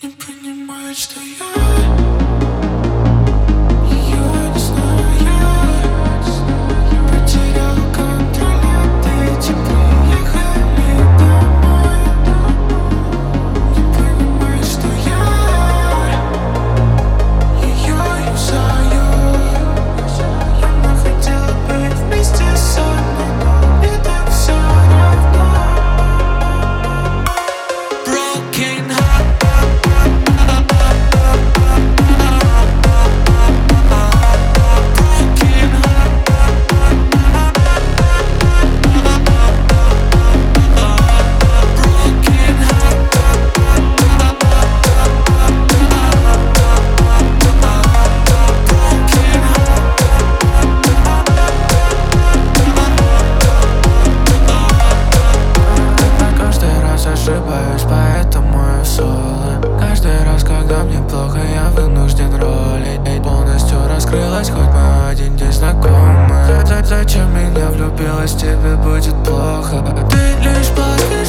Не понимает, что я ее не знаю, я потерял контроль, эти приехали домой. Не понимает, что я ее юзаю. Она хотела быть вместе со мной, но мне так все равно. Broken heart. Ошибаюсь, поэтому я соло. Каждый раз, когда мне плохо, я вынужден ролить. Полностью раскрылась, хоть мы один день знакомы. Зачем меня влюбилась, тебе будет плохо. Ты лишь плохая.